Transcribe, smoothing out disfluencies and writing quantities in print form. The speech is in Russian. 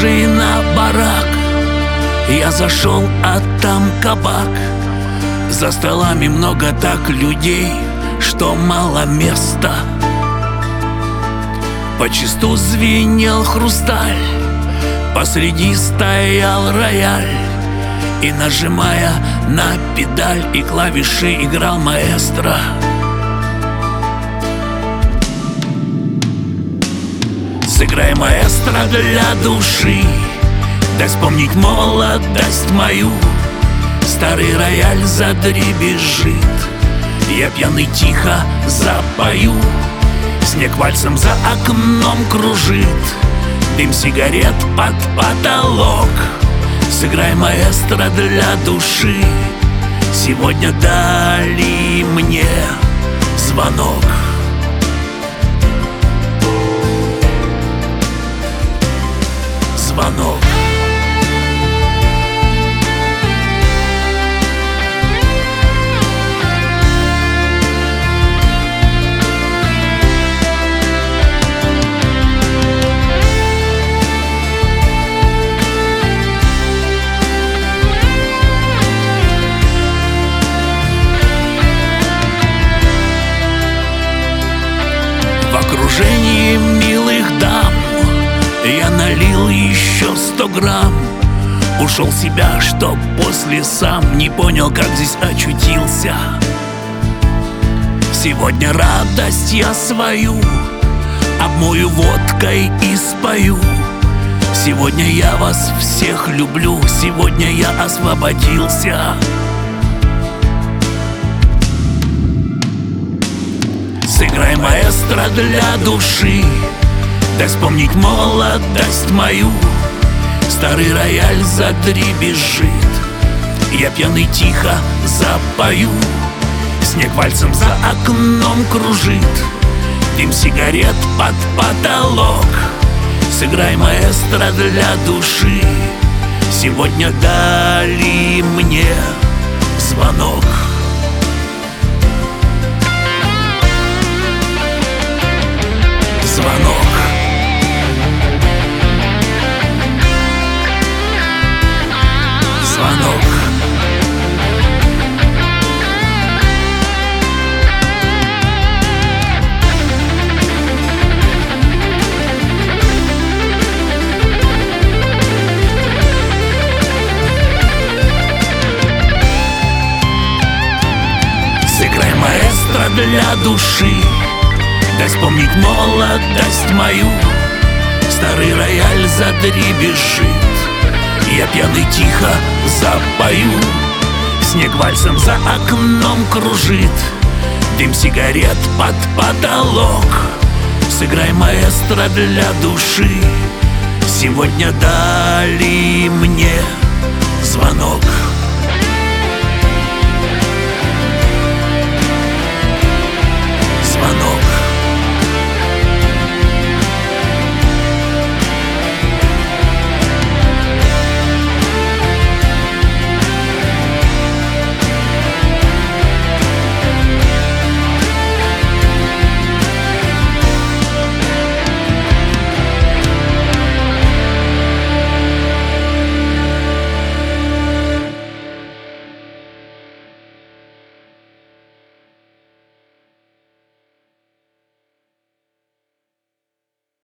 похожий на барак. Я зашел, а там кабак. За столами много так людей, что мало места. Почисту звенел хрусталь, посреди стоял рояль, и, нажимая на педаль и клавиши, играл маэстро. Сыграй, маэстро, для души, дай вспомнить молодость мою. Старый рояль задребезжит, я пьяный тихо запою. Снег вальсом за окном кружит, дым сигарет под потолок. Сыграй, маэстро, для души, сегодня дали мне звонок. Звонок. В окружении милых дам я налил еще 100 грамм. Ушел в себя, что после сам не понял, как здесь очутился. Сегодня радость я свою обмою водкой и спою. Сегодня я вас всех люблю, сегодня я освободился. Сыграй, маэстро, для души, дай вспомнить молодость мою. Старый рояль задребезжит, я пьяный тихо запою. Снег вальсом за окном кружит, дым сигарет под потолок. Сыграй, маэстро, для души, сегодня дали мне звонок. Звонок. Звонок. Сыграй, маэстро, для души, дай вспомнить молодость мою. Старый рояль задребезжит, я пьяный тихо запою. Снег вальсом за окном кружит, дым сигарет под потолок. Сыграй, маэстро, для души, сегодня дали мне звонок.